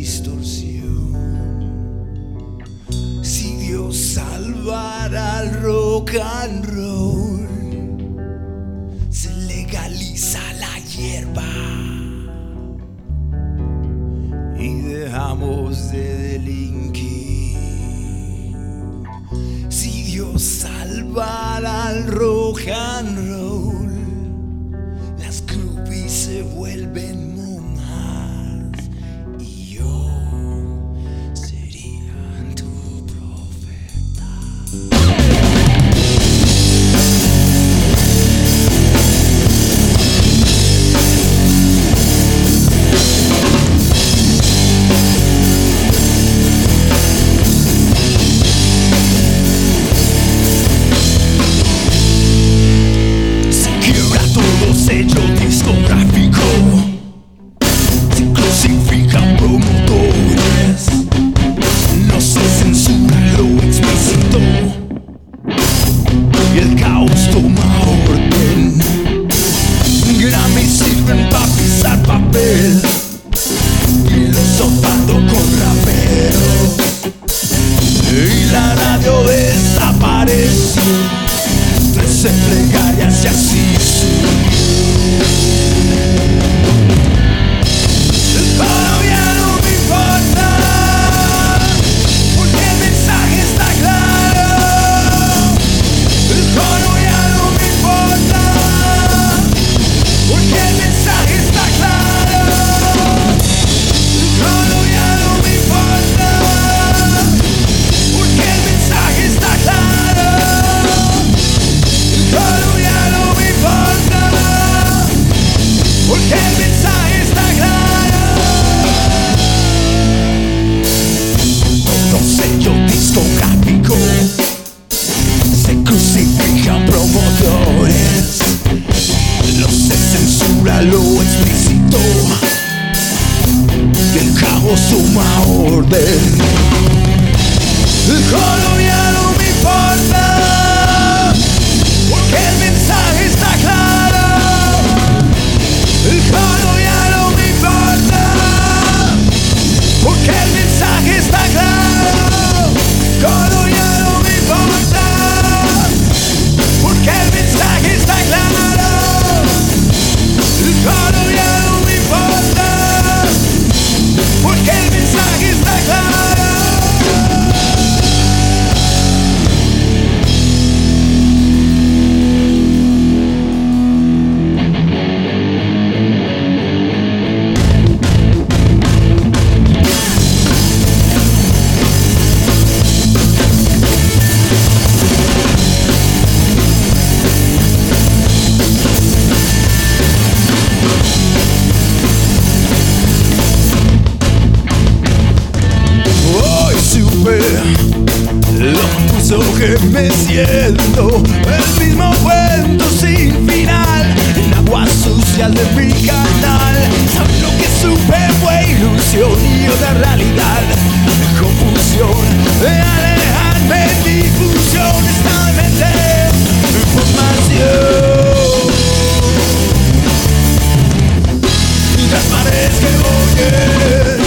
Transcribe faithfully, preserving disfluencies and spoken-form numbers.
distorsión. Si Dios salvara al rock and roll, se legaliza la hierba y dejamos de delinquir. Si Dios salvara al rock and roll, las groupies se vuelven monjas y yo sería tu profeta. Sello discográfico, se crucifican promotores, no se censura lo explícito y el caos toma orden. Grammy sirven pa' pisar papel y los sopando con raperos y la radio desapareció. Trece plegarias y así el coro ya no me importa, porque el mensaje está claro. El coro ya no me importa, porque el mensaje está claro. El coro ya no me importa, porque el mensaje está claro. El coro ya no me importa, porque el mensaje está claro. Otro sello discográfico, se crucifican promotores, no se censura lo explícito y el caos toma orden. El coro ya no me importa, porque el mensaje está claro. El coro ya no me importa, porque el mensaje está claro. El coro ya no me importa, porque el mensaje está claro. El coro ya no me importa, porque el mensaje está claro. Lo que me siento, el mismo cuento sin final, en aguas sucias de mi canal. ¿Sabes lo que supe? Fue ilusión y otra realidad, confusión de alejarme, difusión, esta mente, información. Las paredes que oyen